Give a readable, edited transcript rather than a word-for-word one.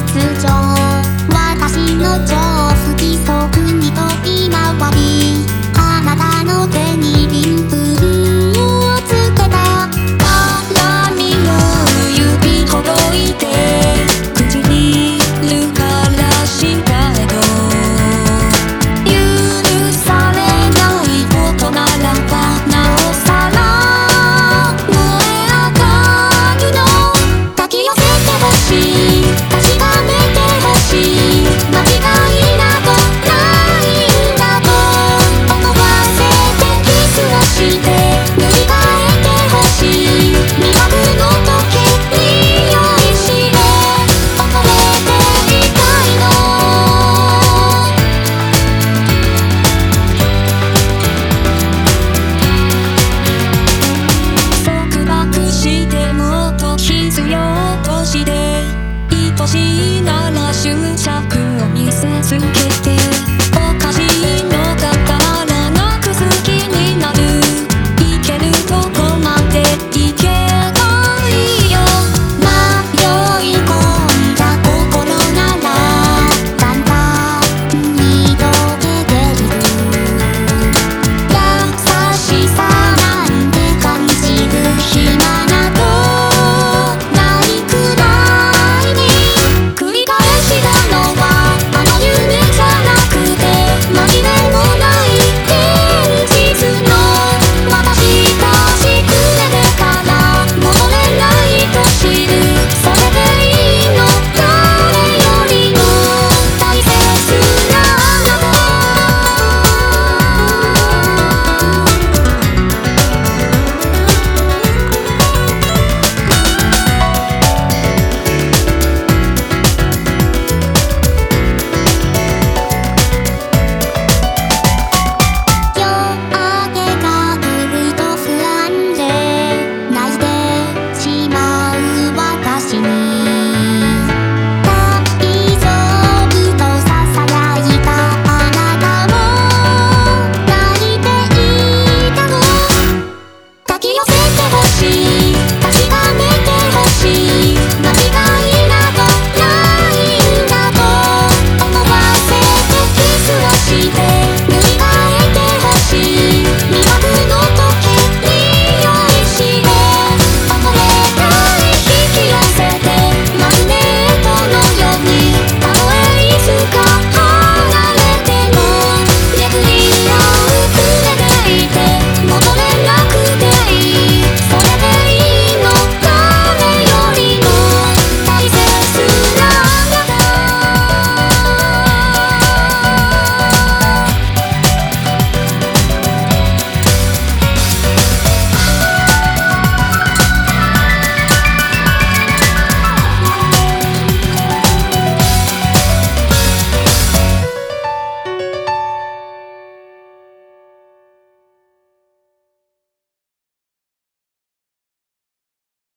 絶頂。私の超好きそうにと今はりあなたの手にリンプをつけた鏡を指ほどいて口にるからしたけど許されないことならばなおさら燃え上がるの抱き寄せてほしい確かめてほしい間違いなどないんだと思わせてキスをして塗り替えてほしい魅惑の時に酔いしれ溺れていたいの束縛してもっと必要として愛しいなら執着を見せつけ